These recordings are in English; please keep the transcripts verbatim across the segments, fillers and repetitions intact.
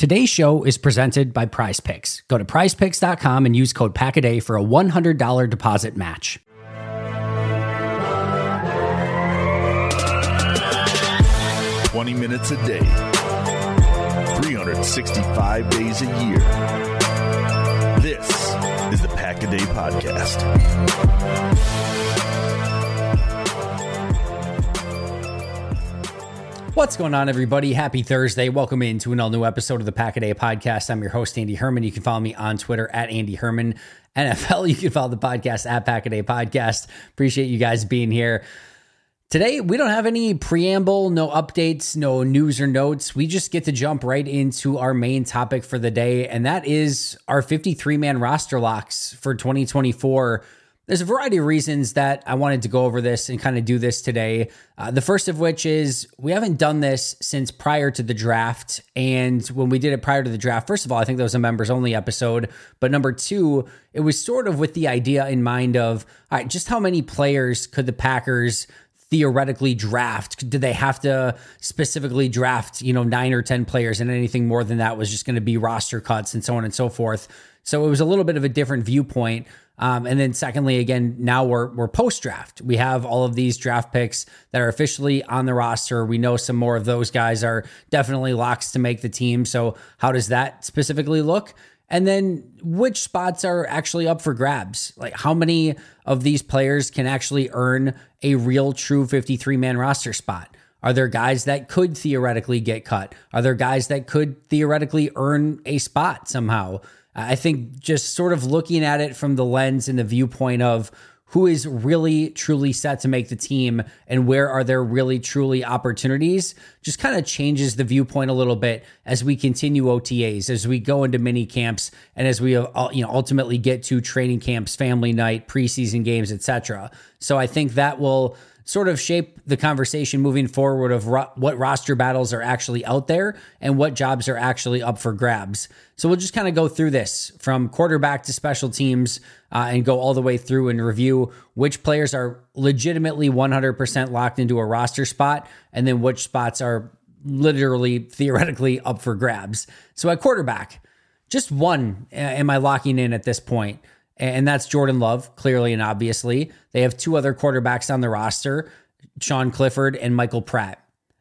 Today's show is presented by Prize Picks. Go to prize picks dot com and use code PACKADAY for a one hundred dollars deposit match. twenty minutes a day, three hundred sixty-five days a year. This is the Pack a Day Podcast. What's going on, everybody? Happy Thursday. Welcome into an all-new episode of the Pack a Day Podcast. I'm your host, Andy Herman. You can follow me on Twitter at Andy Herman. N F L, you can follow the podcast at Pack a Day Podcast. Appreciate you guys being here. Today, we don't have any preamble, no updates, no news or notes. We just get to jump right into our main topic for the day, and that is our fifty-three man roster locks for twenty twenty-four. There's a variety of reasons that I wanted to go over this and kind of do this today. Uh, the first of which is we haven't done this since prior to the draft. And when we did it prior to the draft, first of all, I think that was a members only episode. But number two, it was sort of with the idea in mind of, all right, just how many players could the Packers theoretically draft? Did they have to specifically draft, you know, nine or ten players, and anything more than that was just going to be roster cuts and so on and so forth? So it was a little bit of a different viewpoint. Um, and then secondly, again, now we're we're post-draft. We have all of these draft picks that are officially on the roster. We know some more of those guys are definitely locks to make the team. So how does that specifically look? And then which spots are actually up for grabs? Like how many of these players can actually earn a real true fifty-three man roster spot? Are there guys that could theoretically get cut? Are there guys that could theoretically earn a spot somehow? I think just sort of looking at it from the lens and the viewpoint of who is really truly set to make the team and where are there really truly opportunities just kind of changes the viewpoint a little bit as we continue O T As, as we go into mini camps, and as we uh, you know ultimately get to training camps, family night, preseason games, et cetera. So I think that will sort of shape the conversation moving forward of ro- what roster battles are actually out there and what jobs are actually up for grabs. So we'll just kind of go through this from quarterback to special teams uh, and go all the way through and review which players are legitimately one hundred percent locked into a roster spot and then which spots are literally theoretically up for grabs. So at quarterback, just one uh, am I locking in at this point. And that's Jordan Love, clearly and obviously. They have two other quarterbacks on the roster, Sean Clifford and Michael Pratt.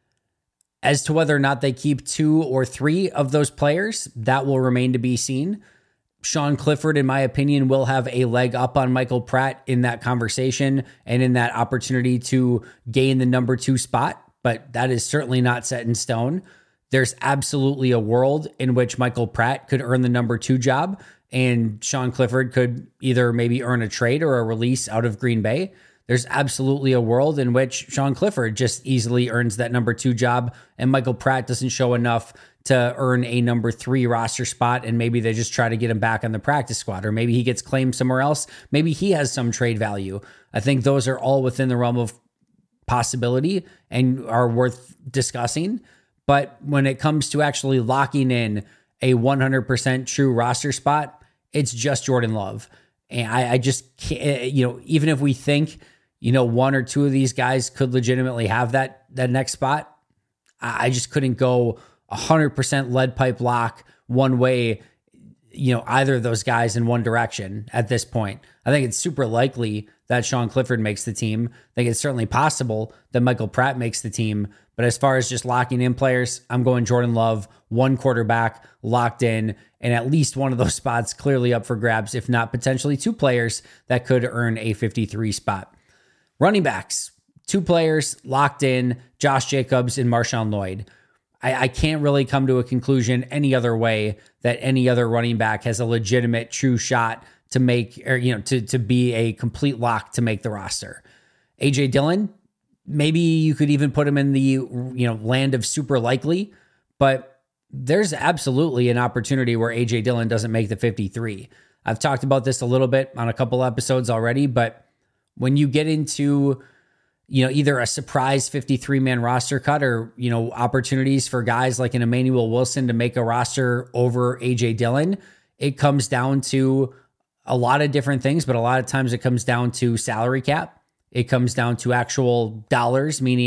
As to whether or not they keep two or three of those players, that will remain to be seen. Sean Clifford, in my opinion, will have a leg up on Michael Pratt in that conversation and in that opportunity to gain the number two spot, but that is certainly not set in stone. There's absolutely a world in which Michael Pratt could earn the number two job, and Sean Clifford could either maybe earn a trade or a release out of Green Bay. There's absolutely a world in which Sean Clifford just easily earns that number two job, and Michael Pratt doesn't show enough to earn a number three roster spot, and maybe they just try to get him back on the practice squad, or maybe he gets claimed somewhere else. Maybe he has some trade value. I think those are all within the realm of possibility and are worth discussing. But when it comes to actually locking in a one hundred percent true roster spot, it's just Jordan Love. And I, I just can't, you know, even if we think, you know, one or two of these guys could legitimately have that, that next spot, I, I just couldn't go one hundred percent lead pipe lock one way, you know, either of those guys in one direction at this point. I think it's super likely that Sean Clifford makes the team. I think it's certainly possible that Michael Pratt makes the team. But as far as just locking in players, I'm going Jordan Love, one quarterback locked in, and at least one of those spots clearly up for grabs, if not potentially two players that could earn a fifty-three spot. Running backs, two players locked in, Josh Jacobs and Marshawn Lloyd. I, I can't really come to a conclusion any other way that any other running back has a legitimate true shot to make, or, you know, to, to be a complete lock to make the roster. A J Dillon, maybe you could even put him in the, you know, land of super likely, but there's absolutely an opportunity where A J Dillon doesn't make the fifty-three. I've talked about this a little bit on a couple episodes already, but when you get into, you know, either a surprise fifty-three man roster cut or, you know, opportunities for guys like an Emmanuel Wilson to make a roster over A J Dillon, it comes down to a lot of different things, but a lot of times it comes down to salary cap. It comes down to actual dollars, meaning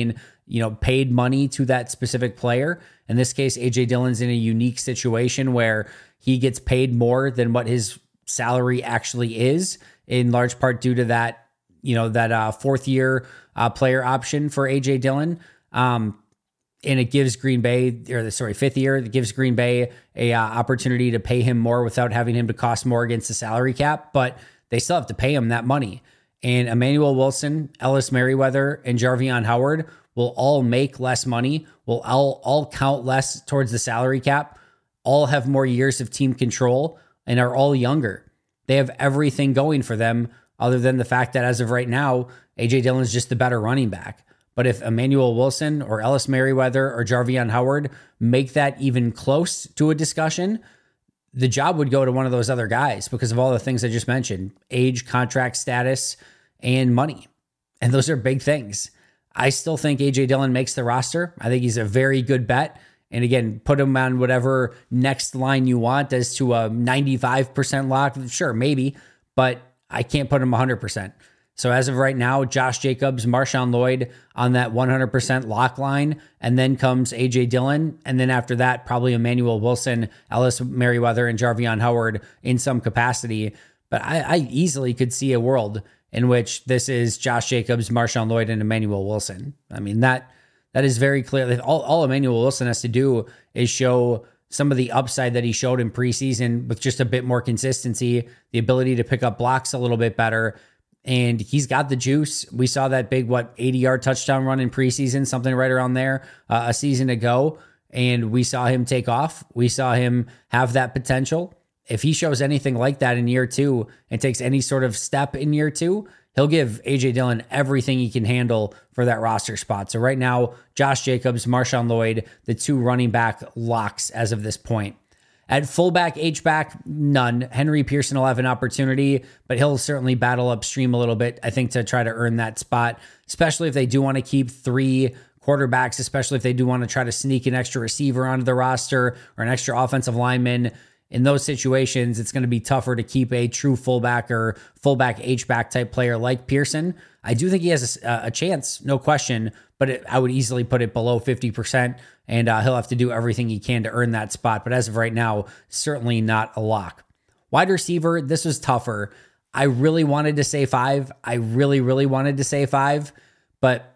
you know, paid money to that specific player. In this case, A J Dillon's in a unique situation where he gets paid more than what his salary actually is, in large part due to that, you know, that uh, fourth year uh, player option for A J Dillon. Um, and it gives Green Bay, or the, sorry, fifth year, it gives Green Bay a uh, opportunity to pay him more without having him to cost more against the salary cap, but they still have to pay him that money. And Emmanuel Wilson, Ellis Merriweather, and Jarvion Howard will all make less money, will all, all count less towards the salary cap, all have more years of team control, and are all younger. They have everything going for them other than the fact that as of right now, A J Dillon's just the better running back. But if Emmanuel Wilson or Ellis Merriweather or Jarvion Howard make that even close to a discussion, the job would go to one of those other guys because of all the things I just mentioned: age, contract status, and money. And those are big things. I still think A J Dillon makes the roster. I think he's a very good bet. And again, put him on whatever next line you want as to a ninety-five percent lock. Sure, maybe, but I can't put him one hundred percent. So as of right now, Josh Jacobs, Marshawn Lloyd on that one hundred percent lock line, and then comes A J Dillon, and then after that, probably Emmanuel Wilson, Ellis Merriweather, and Jarvion Howard in some capacity. But I, I easily could see a world in which this is Josh Jacobs, Marshawn Lloyd, and Emmanuel Wilson. I mean, that that is very clear. All, all Emmanuel Wilson has to do is show some of the upside that he showed in preseason with just a bit more consistency, the ability to pick up blocks a little bit better. And he's got the juice. We saw that big, what, eighty-yard touchdown run in preseason, something right around there uh, a season ago. And we saw him take off. We saw him have that potential. If he shows anything like that in year two and takes any sort of step in year two, he'll give A J Dillon everything he can handle for that roster spot. So right now, Josh Jacobs, Marshawn Lloyd, the two running back locks as of this point. At fullback, H-back, none. Henry Pearson will have an opportunity, but he'll certainly battle upstream a little bit, I think, to try to earn that spot, especially if they do want to keep three quarterbacks, especially if they do want to try to sneak an extra receiver onto the roster or an extra offensive lineman. In those situations, it's going to be tougher to keep a true fullback or fullback H-back type player like Pearson. I do think he has a, a chance, no question, but it, I would easily put it below fifty percent, and uh, he'll have to do everything he can to earn that spot. But as of right now, certainly not a lock. Wide receiver, this was tougher. I really wanted to say five. I really, really wanted to say five, but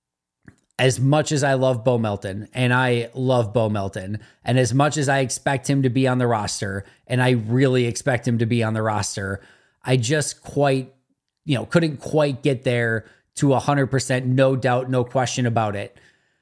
as much as I love Bo Melton, and I love Bo Melton, and as much as I expect him to be on the roster, and I really expect him to be on the roster, I just quite, you know, couldn't quite get there to one hundred percent, no doubt, no question about it.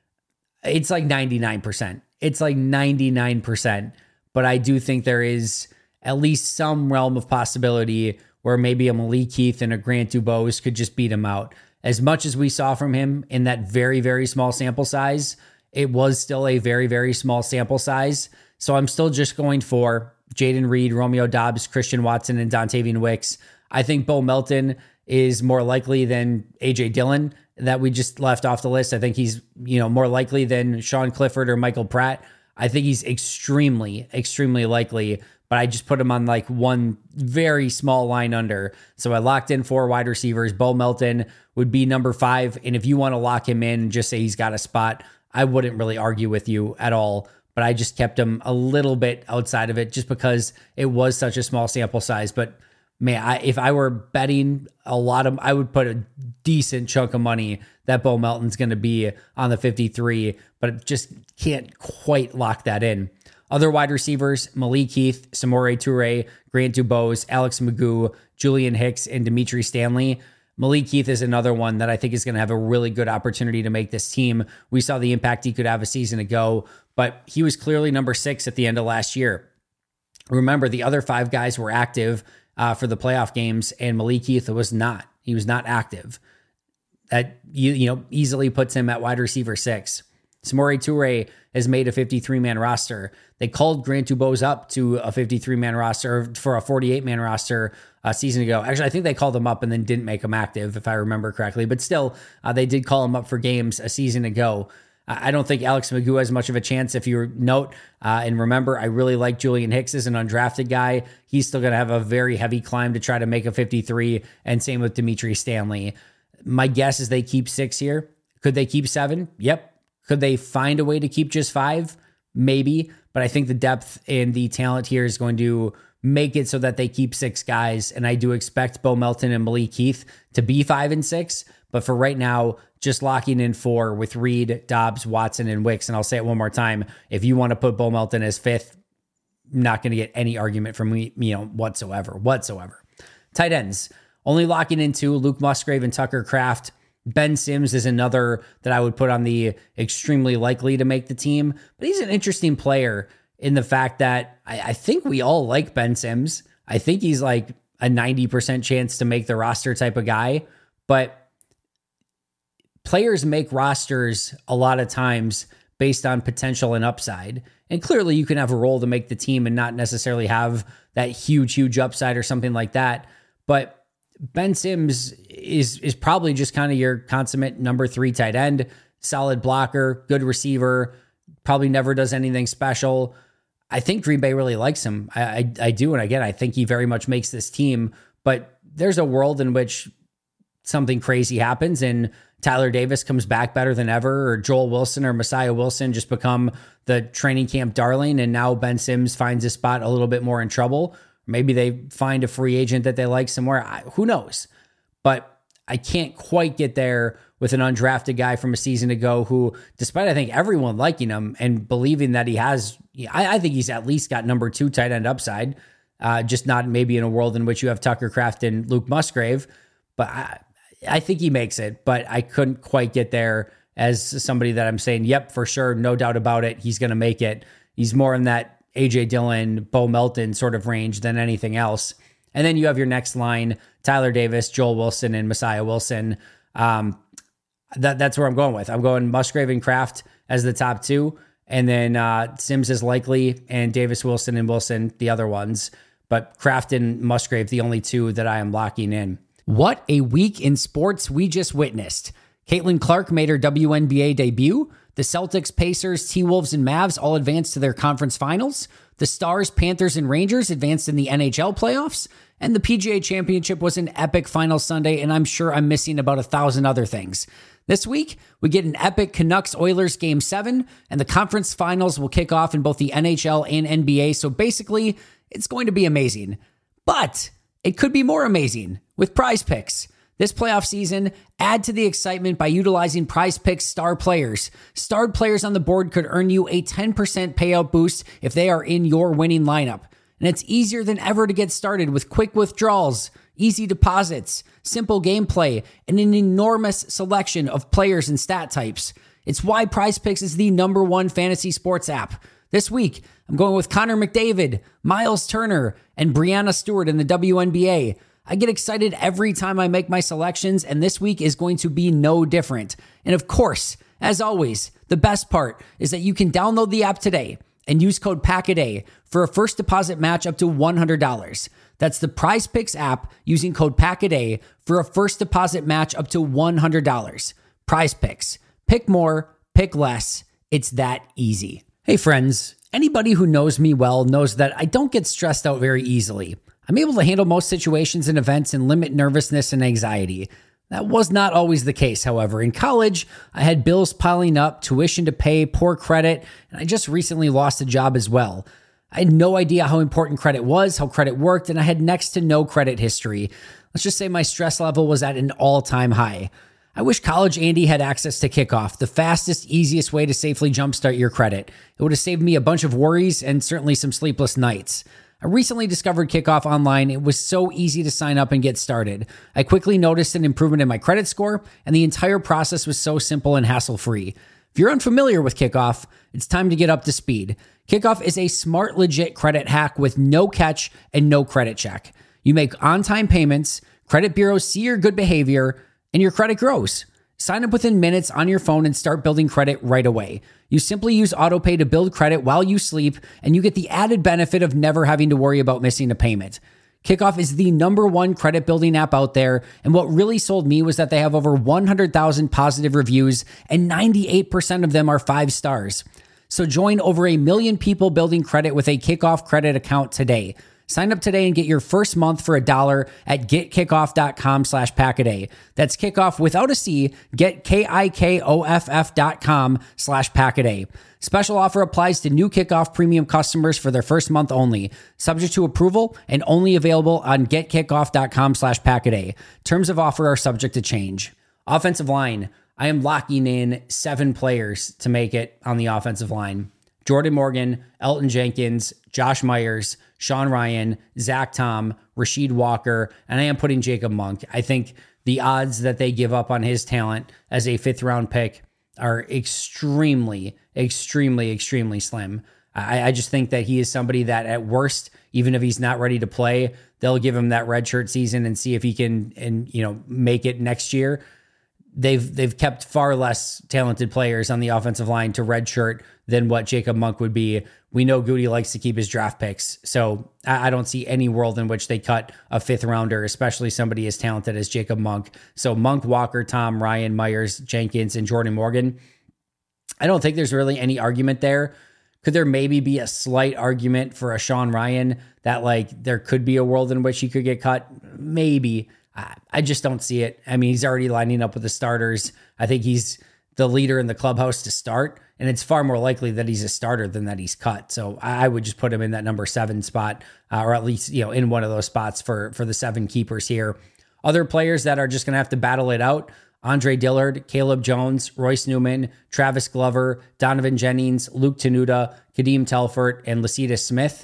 It's like ninety-nine percent. It's like ninety-nine percent, but I do think there is at least some realm of possibility where maybe a Malik Heath and a Grant Dubose could just beat him out. As much as we saw from him in that very, very small sample size, it was still a very, very small sample size. So I'm still just going for Jayden Reed, Romeo Doubs, Christian Watson, and Dontavian Wicks. I think Bo Melton is more likely than A J Dillon that we just left off the list. I think he's, you know, more likely than Sean Clifford or Michael Pratt. I think he's extremely, extremely likely, but I just put him on like one very small line under. So I locked in four wide receivers. Bo Melton would be number five. And if you want to lock him in and just say he's got a spot, I wouldn't really argue with you at all. But I just kept him a little bit outside of it just because it was such a small sample size. But man, I, if I were betting a lot of, I would put a decent chunk of money that Bo Melton's going to be on the fifty-three, but just can't quite lock that in. Other wide receivers, Malik Heath, Samori Toure, Grant Dubose, Alex Magoo, Julian Hicks, and Dimitri Stanley. Malik Heath is another one that I think is going to have a really good opportunity to make this team. We saw the impact he could have a season ago, but he was clearly number six at the end of last year. Remember, the other five guys were active uh, for the playoff games, and Malik Heath was not. He was not active. That you, you know easily puts him at wide receiver six. Samori Toure has made a fifty-three man roster. They called Grant Dubose up to a fifty-three man roster for a forty-eight man roster a season ago. Actually, I think they called him up and then didn't make him active, if I remember correctly. But still, uh, they did call him up for games a season ago. Uh, I don't think Alex Magoo has much of a chance. If you note uh, and remember, I really like Julian Hicks as an undrafted guy. He's still going to have a very heavy climb to try to make a fifty-three, and same with Dimitri Stanley. My guess is they keep six here. Could they keep seven? Yep. Could they find a way to keep just five? Maybe. But I think the depth and the talent here is going to make it so that they keep six guys. And I do expect Bo Melton and Malik Heath to be five and six. But for right now, just locking in four with Reed, Dobbs, Watson, and Wicks. And I'll say it one more time. If you want to put Bo Melton as fifth, not going to get any argument from me, you know, whatsoever, whatsoever. Tight ends, only locking into Luke Musgrave and Tucker Kraft. Ben Sims is another that I would put on the extremely likely to make the team, but he's an interesting player in the fact that I, I think we all like Ben Sims. I think he's like a ninety percent chance to make the roster type of guy, but players make rosters a lot of times based on potential and upside. And clearly you can have a role to make the team and not necessarily have that huge, huge upside or something like that. But Ben Sims is is probably just kind of your consummate number three tight end, solid blocker, good receiver, probably never does anything special. I think Green Bay really likes him. I, I, I do. And again, I think he very much makes this team, but there's a world in which something crazy happens and Tyler Davis comes back better than ever, or Joel Wilson or Messiah Wilson just become the training camp darling. And now Ben Sims finds his spot a little bit more in trouble. Maybe they find a free agent that they like somewhere. I, who knows? But I can't quite get there with an undrafted guy from a season ago who, despite I think everyone liking him and believing that he has, I, I think he's at least got number two tight end upside, uh, just not maybe in a world in which you have Tucker Kraft and Luke Musgrave. But I, I think he makes it, but I couldn't quite get there as somebody that I'm saying, yep, for sure, no doubt about it, he's going to make it. He's more in that A J Dillon, Bo Melton sort of range than anything else. And then you have your next line, Tyler Davis, Joel Wilson, and Messiah Wilson. Um, that That's where I'm going with. I'm going Musgrave and Kraft as the top two, and then uh, Sims is likely, and Davis, Wilson, and Wilson, the other ones. But Kraft and Musgrave, the only two that I am locking in. What a week in sports we just witnessed. Caitlin Clark made her W N B A debut. The Celtics, Pacers, T-Wolves, and Mavs all advanced to their conference finals. The Stars, Panthers, and Rangers advanced in the N H L playoffs. And the P G A Championship was an epic final Sunday, and I'm sure I'm missing about a thousand other things. This week, we get an epic Canucks-Oilers Game seven, and the conference finals will kick off in both the N H L and N B A, so basically, it's going to be amazing. But it could be more amazing with Prize Picks. This playoff season, add to the excitement by utilizing Prize Picks star players. Starred players on the board could earn you a ten percent payout boost if they are in your winning lineup. And it's easier than ever to get started with quick withdrawals, easy deposits, simple gameplay, and an enormous selection of players and stat types. It's why Prize Picks is the number one fantasy sports app. This week, I'm going with Connor McDavid, Miles Turner, and Brianna Stewart in the W N B A. I get excited every time I make my selections, and this week is going to be no different. And of course, as always, the best part is that you can download the app today and use code PACKADAY for a first deposit match up to one hundred dollars. That's the Prize Picks app using code PACKADAY for a first deposit match up to one hundred dollars. Prize Picks. Pick more, pick less. It's that easy. Hey friends, anybody who knows me well knows that I don't get stressed out very easily. I'm able to handle most situations and events and limit nervousness and anxiety. That was not always the case, however. In college, I had bills piling up, tuition to pay, poor credit, and I just recently lost a job as well. I had no idea how important credit was, how credit worked, and I had next to no credit history. Let's just say my stress level was at an all-time high. I wish College Andy had access to Kickoff, the fastest, easiest way to safely jumpstart your credit. It would have saved me a bunch of worries and certainly some sleepless nights. I recently discovered Kickoff online. It was so easy to sign up and get started. I quickly noticed an improvement in my credit score, and the entire process was so simple and hassle-free. If you're unfamiliar with Kickoff, it's time to get up to speed. Kickoff is a smart, legit credit hack with no catch and no credit check. You make on-time payments, credit bureaus see your good behavior, and your credit grows. Sign up within minutes on your phone and start building credit right away. You simply use AutoPay to build credit while you sleep, and you get the added benefit of never having to worry about missing a payment. Kickoff is the number one credit building app out there, and what really sold me was that they have over one hundred thousand positive reviews, and ninety-eight percent of them are five stars. So join over a million people building credit with a Kickoff credit account today. Sign up today and get your first month for a dollar at getkickoff.com slash packaday. That's kickoff without a C. Get K-I-K-O-F-F dot com slash packaday. Special offer applies to new Kickoff premium customers for their first month only. Subject to approval and only available on getkickoff.com slash packaday. Terms of offer are subject to change. Offensive line. I am locking in seven players to make it on the offensive line. Jordan Morgan, Elgton Jenkins, Josh Myers, Sean Rhyan, Zach Tom, Rasheed Walker, and I am putting Jacob Monk. I think the odds that they give up on his talent as a fifth round pick are extremely, extremely, extremely slim. I, I just think that he is somebody that at worst, even if he's not ready to play, they'll give him that redshirt season and see if he can, and you know, make it next year. They've they've kept far less talented players on the offensive line to redshirt than what Jacob Monk would be. We know Goody likes to keep his draft picks, so I, I don't see any world in which they cut a fifth rounder, especially somebody as talented as Jacob Monk. So Monk, Walker, Tom, Ryan, Myers, Jenkins, and Jordan Morgan. I don't think there's really any argument there. Could there maybe be a slight argument for a Sean Rhyan that like there could be a world in which he could get cut? Maybe. I just don't see it. I mean, he's already lining up with the starters. I think he's the leader in the clubhouse to start, and it's far more likely that he's a starter than that he's cut. So I would just put him in that number seven spot, uh, or at least, you know, in one of those spots for, for the seven keepers here. Other players that are just going to have to battle it out: Andre Dillard, Caleb Jones, Royce Newman, Travis Glover, Donovan Jennings, Luke Tenuta, Kadeem Telfort, and Lecitus Smith.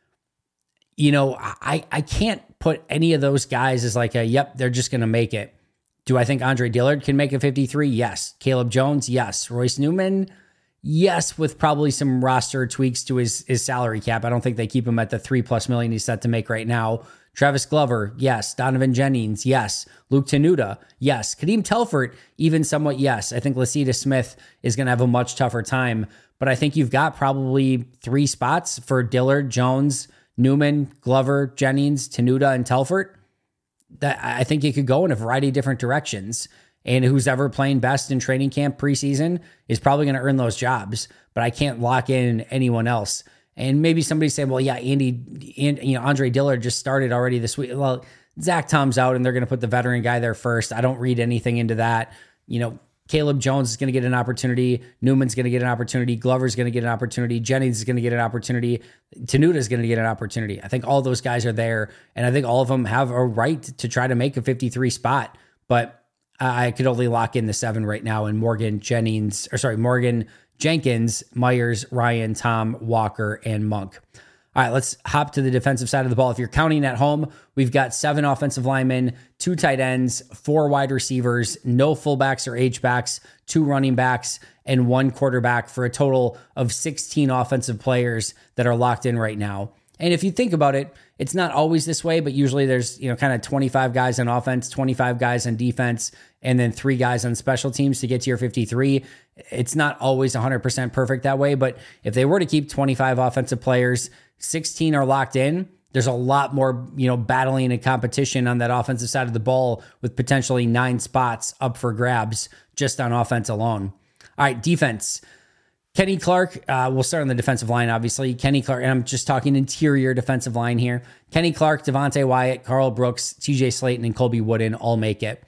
You know, I, I can't put any of those guys as like a, yep, they're just going to make it. Do I think Andre Dillard can make a fifty-three? Yes. Caleb Jones? Yes. Royce Newman? Yes, with probably some roster tweaks to his, his salary cap. I don't think they keep him at the three plus million he's set to make right now. Travis Glover? Yes. Donovan Jennings? Yes. Luke Tenuta? Yes. Kadeem Telfort? Even somewhat yes. I think Lecitus Smith is going to have a much tougher time, but I think you've got probably three spots for Dillard, Jones, Newman, Glover, Jennings, Tenuta, and Telfort. That I think you could go in a variety of different directions. And who's ever playing best in training camp preseason is probably going to earn those jobs. But I can't lock in anyone else. And maybe somebody say, well, yeah, Andy, and, you know, Andre Dillard just started already this week. Well, Zach Tom's out and they're going to put the veteran guy there first. I don't read anything into that. You know, Caleb Jones is going to get an opportunity. Newman's going to get an opportunity. Glover's going to get an opportunity. Jennings is going to get an opportunity. Tenuta is going to get an opportunity. I think all those guys are there, and I think all of them have a right to try to make a fifty-three spot. But I could only lock in the seven right now, and Morgan, Jennings, or sorry, Morgan, Jenkins, Myers, Ryan, Tom, Walker, and Monk. All right, let's hop to the defensive side of the ball. If you're counting at home, we've got seven offensive linemen, two tight ends, four wide receivers, no fullbacks or H-backs, two running backs, and one quarterback for a total of sixteen offensive players that are locked in right now. And if you think about it, it's not always this way, but usually there's, you know, kind of twenty-five guys on offense, twenty-five guys on defense, and then three guys on special teams to get to your fifty-three. It's not always one hundred percent perfect that way, but if they were to keep twenty-five offensive players, sixteen are locked in, there's a lot more, you know, battling and competition on that offensive side of the ball with potentially nine spots up for grabs just on offense alone. All right, defense. Kenny Clark, uh, we'll start on the defensive line, obviously. Kenny Clark, and I'm just talking interior defensive line here. Kenny Clark, Devontae Wyatt, Carl Brooks, T J Slayton, and Colby Wooden all make it.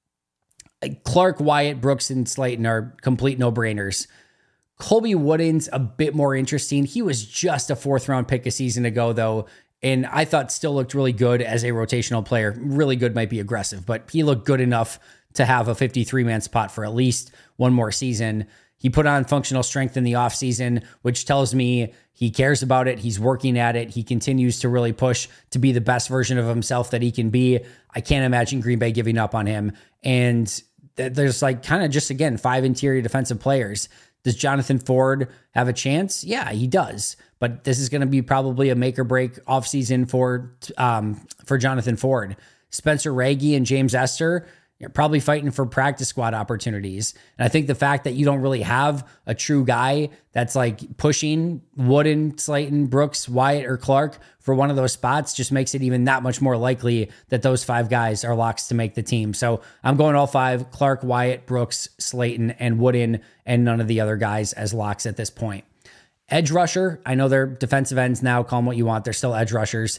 Clark, Wyatt, Brooks, and Slayton are complete no-brainers. Colby Wooden's a bit more interesting. He was just a fourth round pick a season ago, though, and I thought still looked really good as a rotational player. Really good might be aggressive, but he looked good enough to have a fifty-three man spot for at least one more season. He put on functional strength in the offseason, which tells me he cares about it. He's working at it. He continues to really push to be the best version of himself that he can be. I can't imagine Green Bay giving up on him. And th- there's like kind of just, again, five interior defensive players. Does Jonathan Ford have a chance? Yeah, he does. But this is going to be probably a make or break offseason for, um, for Jonathan Ford. Spencer Raggy and James Esther, you're probably fighting for practice squad opportunities. And I think the fact that you don't really have a true guy that's like pushing Wooden, Slayton, Brooks, Wyatt, or Clark for one of those spots just makes it even that much more likely that those five guys are locks to make the team. So I'm going all five: Clark, Wyatt, Brooks, Slayton, and Wooden, and none of the other guys as locks at this point. Edge rusher, I know they're defensive ends now, call them what you want. They're still edge rushers.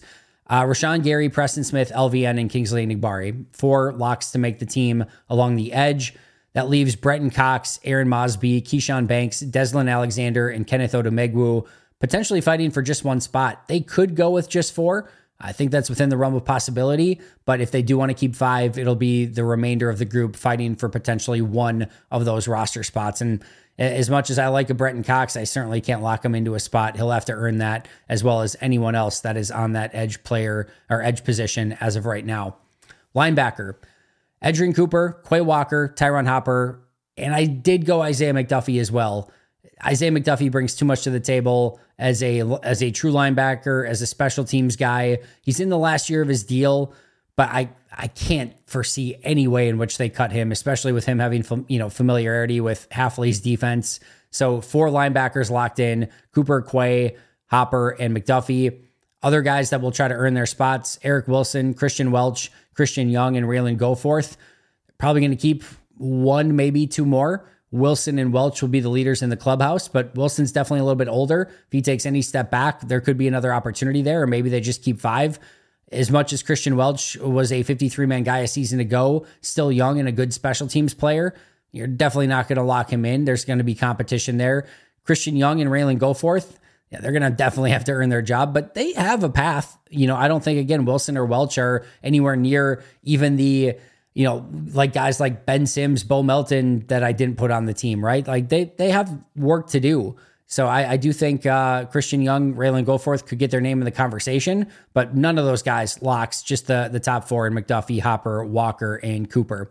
Uh, Rashawn Gary, Preston Smith, L V N, and Kingsley Enagbare. Four locks to make the team along the edge. That leaves Brenton Cox, Aaron Mosby, Keyshawn Banks, Deslin Alexander, and Kenneth Odumegwu potentially fighting for just one spot. They could go with just four. I think that's within the realm of possibility, but if they do want to keep five, it'll be the remainder of the group fighting for potentially one of those roster spots. And as much as I like a Brenton Cox, I certainly can't lock him into a spot. He'll have to earn that, as well as anyone else that is on that edge player or edge position as of right now. Linebacker, Edgerrin Cooper, Quay Walker, Tyron Hopper, and I did go Isaiah McDuffie as well. Isaiah McDuffie brings too much to the table as a as a true linebacker, as a special teams guy. He's in the last year of his deal, but I I can't foresee any way in which they cut him, especially with him having you know familiarity with Hafley's defense. So four linebackers locked in: Cooper, Quay, Hopper, and McDuffie. Other guys that will try to earn their spots: Eric Wilson, Christian Welch, Christian Young, and Raylan Goforth. Probably going to keep one, maybe two more. Wilson and Welch will be the leaders in the clubhouse, but Wilson's definitely a little bit older. If he takes any step back, there could be another opportunity there, or maybe they just keep five. As much as Christian Welch was a fifty-three man guy a season ago, still young and a good special teams player, you're definitely not going to lock him in. There's going to be competition there. Christian Young and Raylan Goforth, yeah, they're going to definitely have to earn their job, but they have a path. You know, I don't think, again, Wilson or Welch are anywhere near even the, you know, like guys like Ben Sims, Bo Melton that I didn't put on the team, right? Like they they have work to do. So I, I do think uh, Christian Young, Raylan Goforth could get their name in the conversation, but none of those guys locks, just the, the top four in McDuffie, Hopper, Walker, and Cooper.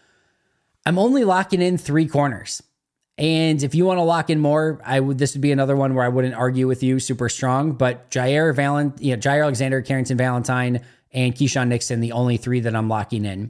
I'm only locking in three corners. And if you want to lock in more, I would. This would be another one where I wouldn't argue with you super strong, but Jair, Valent, you know, Jair Alexander, Carrington Valentine, and Keyshawn Nixon, the only three that I'm locking in.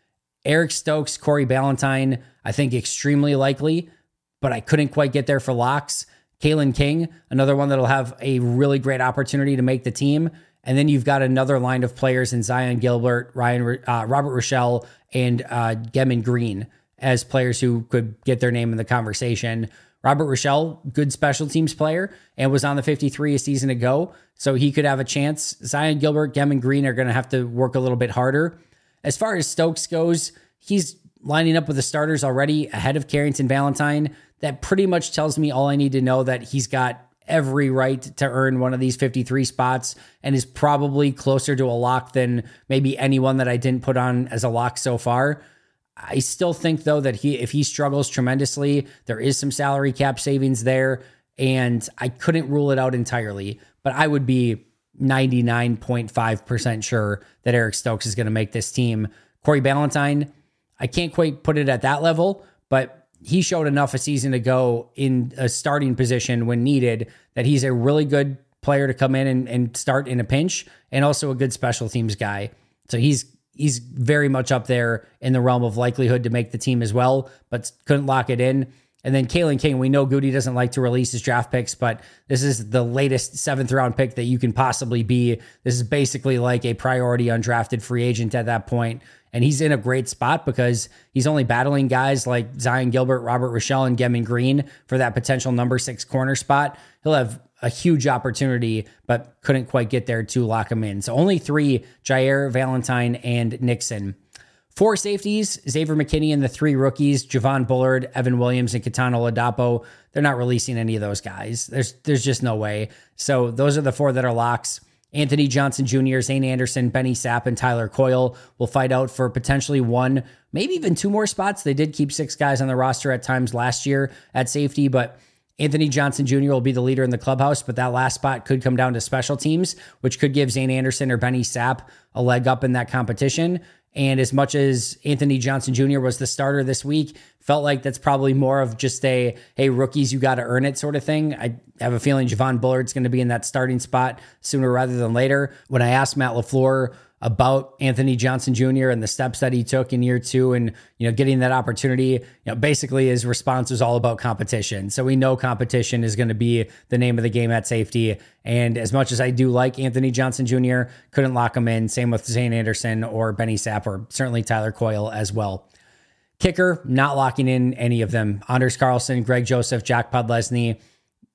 Eric Stokes, Corey Ballantyne, I think extremely likely, but I couldn't quite get there for locks. Kalen King, another one that'll have a really great opportunity to make the team. And then you've got another line of players in Zion Gilbert, Ryan, uh, Robert Rochelle, and uh, Gemmin Green as players who could get their name in the conversation. Robert Rochelle, good special teams player, and was on the fifty-three a season ago, so he could have a chance. Zion Gilbert, Gemmin Green are going to have to work a little bit harder. As far as Stokes goes, he's lining up with the starters already ahead of Carrington Valentine. That pretty much tells me all I need to know, that he's got every right to earn one of these fifty-three spots and is probably closer to a lock than maybe anyone that I didn't put on as a lock so far. I still think, though, that he if he struggles tremendously, there is some salary cap savings there, and I couldn't rule it out entirely, but I would be ninety-nine point five percent sure that Eric Stokes is going to make this team. Corey Ballantyne, I can't quite put it at that level, but he showed enough a season ago in a starting position when needed that he's a really good player to come in and, and start in a pinch, and also a good special teams guy. So he's he's very much up there in the realm of likelihood to make the team as well, but couldn't lock it in. And then Kalen King, we know Goody doesn't like to release his draft picks, but this is the latest seventh round pick that you can possibly be. This is basically like a priority undrafted free agent at that point. And he's in a great spot because he's only battling guys like Zion Gilbert, Robert Rochelle, and Gemmin Green for that potential number six corner spot. He'll have a huge opportunity, but couldn't quite get there to lock him in. So only three: Jair, Valentine, and Nixon. Four safeties: Xavier McKinney and the three rookies, Javon Bullard, Evan Williams, and Katano Ladapo. They're not releasing any of those guys. There's there's just no way. So those are the four that are locks. Anthony Johnson Junior, Zane Anderson, Benny Sapp, and Tyler Coyle will fight out for potentially one, maybe even two more spots. They did keep six guys on the roster at times last year at safety, but Anthony Johnson Junior will be the leader in the clubhouse, but that last spot could come down to special teams, which could give Zane Anderson or Benny Sapp a leg up in that competition. And as much as Anthony Johnson Junior was the starter this week, felt like that's probably more of just a, hey, rookies, you got to earn it sort of thing. I have a feeling Javon Bullard's going to be in that starting spot sooner rather than later. When I asked Matt LaFleur about Anthony Johnson Junior and the steps that he took in year two and, you know, getting that opportunity, you know, basically his response was all about competition. So we know competition is going to be the name of the game at safety. And as much as I do like Anthony Johnson Junior, couldn't lock him in. Same with Zane Anderson or Benny Sapp, or certainly Tyler Coyle as well. Kicker, not locking in any of them. Anders Carlson, Greg Joseph, Jack Podlesny.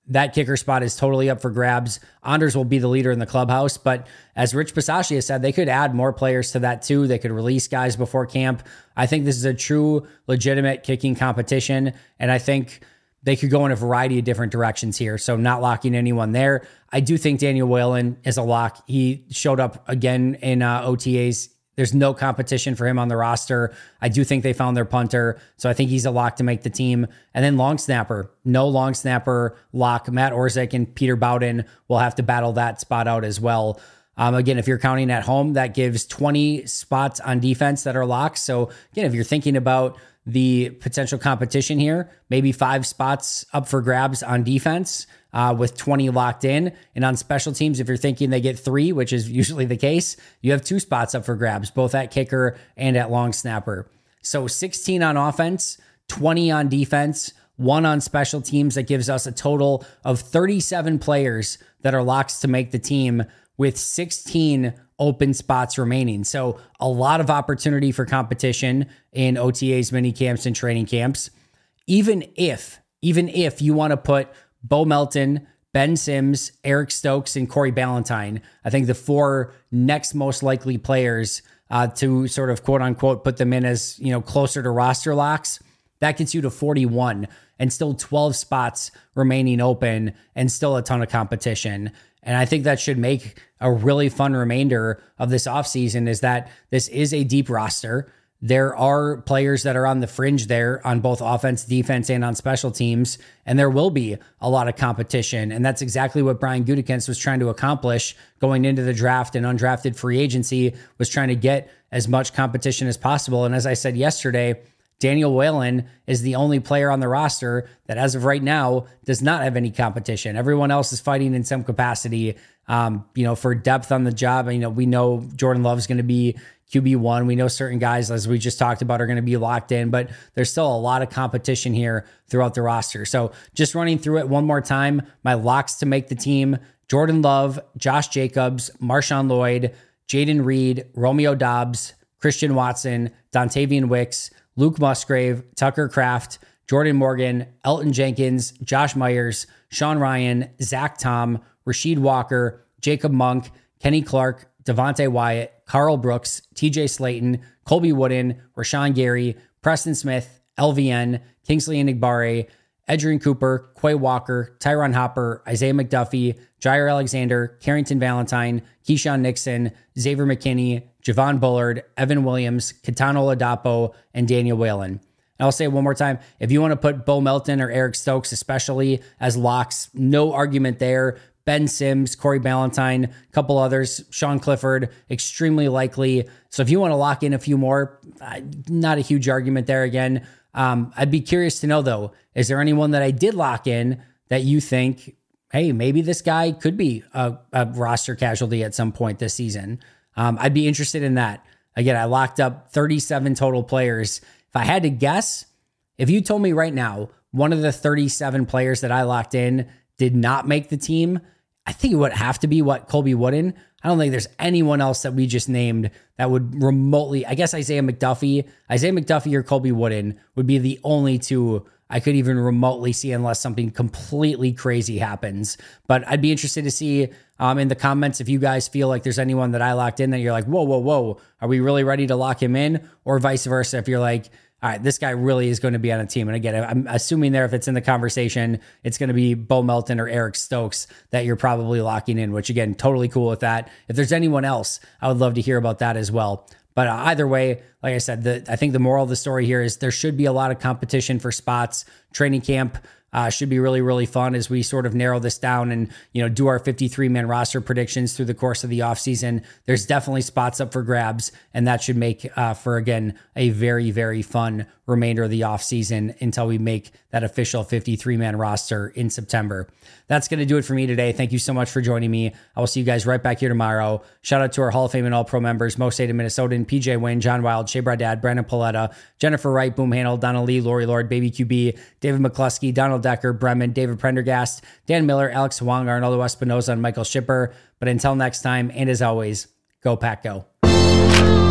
that kicker spot is totally up for grabs. Anders will be the leader in the clubhouse, but as Rich Bisaccia said, they could add more players to that too. They could release guys before camp. I think this is a true, legitimate kicking competition, and I think they could go in a variety of different directions here, so not locking anyone there. I do think Daniel Whalen is a lock. He showed up again in uh, O T As. There's no competition for him on the roster. I do think they found their punter, so I think he's a lock to make the team. And then long snapper, no long snapper lock. Matt Orzik and Peter Bowden will have to battle that spot out as well. Um, again, if you're counting at home, that gives twenty spots on defense that are locks. So again, if you're thinking about the potential competition here, maybe five spots up for grabs on defense uh, with twenty locked in. And on special teams, if you're thinking they get three, which is usually the case, you have two spots up for grabs, both at kicker and at long snapper. So sixteen on offense, twenty on defense, one on special teams. That gives us a total of thirty-seven players that are locks to make the team with sixteen open spots remaining. So a lot of opportunity for competition in O T As, mini camps, and training camps. Even if, even if you want to put Bo Melton, Ben Sims, Eric Stokes, and Corey Ballantyne, I think the four next most likely players uh, to sort of quote unquote put them in as, you know, closer to roster locks, that gets you to forty-one and still twelve spots remaining open and still a ton of competition. And I think that should make a really fun remainder of this offseason, is that this is a deep roster. There are players that are on the fringe there on both offense, defense, and on special teams, and there will be a lot of competition. And that's exactly what Brian Gutekunst was trying to accomplish going into the draft and undrafted free agency, was trying to get as much competition as possible. And as I said yesterday, Daniel Whalen is the only player on the roster that, as of right now, does not have any competition. Everyone else is fighting in some capacity, um, you know, for depth on the job. You know, we know Jordan Love's going to be Q B one. We know certain guys, as we just talked about, are going to be locked in, but there's still a lot of competition here throughout the roster. So just running through it one more time, my locks to make the team: Jordan Love, Josh Jacobs, Marshawn Lloyd, Jaden Reed, Romeo Doubs, Christian Watson, Dontavian Wicks, Luke Musgrave, Tucker Kraft, Jordan Morgan, Elton Jenkins, Josh Myers, Sean Ryan, Zach Tom, Rasheed Walker, Jacob Monk, Kenny Clark, Devontae Wyatt, Carl Brooks, T J Slayton, Colby Wooden, Rashawn Gary, Preston Smith, L V N, Kingsley Enagbare, Edgerrin Cooper, Quay Walker, Tyron Hopper, Isaiah McDuffie, Jair Alexander, Carrington Valentine, Keyshawn Nixon, Xavier McKinney, Javon Bullard, Evan Williams, Katano Ladapo, and Daniel Whalen. And I'll say it one more time: if you want to put Bo Melton or Eric Stokes especially as locks, no argument there. Ben Sims, Corey Ballantyne, a couple others, Sean Clifford, extremely likely. So if you want to lock in a few more, not a huge argument there again. Um, I'd be curious to know, though, is there anyone that I did lock in that you think, hey, maybe this guy could be a, a roster casualty at some point this season? Um, I'd be interested in that. Again, I locked up thirty-seven total players. If I had to guess, if you told me right now, one of the thirty-seven players that I locked in did not make the team, I think it would have to be what Colby Wooden. I don't think there's anyone else that we just named that would remotely, I guess Isaiah McDuffie, Isaiah McDuffie or Colby Wooden would be the only two I could even remotely see, unless something completely crazy happens. But I'd be interested to see um, in the comments if you guys feel like there's anyone that I locked in that you're like, whoa, whoa, whoa, are we really ready to lock him in? Or vice versa, if you're like, all right, this guy really is going to be on a team. And again, I'm assuming there, if it's in the conversation, it's going to be Bo Melton or Eric Stokes that you're probably locking in, which again, totally cool with that. If there's anyone else, I would love to hear about that as well. But uh, either way, like I said, the, I think the moral of the story here is there should be a lot of competition for spots. Training camp uh, should be really, really fun as we sort of narrow this down and, you know, do our fifty-three man roster predictions through the course of the offseason. There's definitely spots up for grabs, and that should make uh, for, again, a very, very fun remainder of the offseason until we make that official fifty-three man roster in September. That's going to do it for me today. Thank you so much for joining me. I will see you guys right back here tomorrow. Shout out to our Hall of Fame and All-Pro members: Mo State of Minnesotan, P J Wynn, John Wild, Shea Bradad, Brandon Paletta, Jennifer Wright, Boom Handle, Donna Lee, Lori Lord, Baby Q B, David McCluskey, Donald Decker, Bremen, David Prendergast, Dan Miller, Alex Wong, Arnoldo Espinoza, and Michael Shipper. But until next time, and as always, go Pack Go.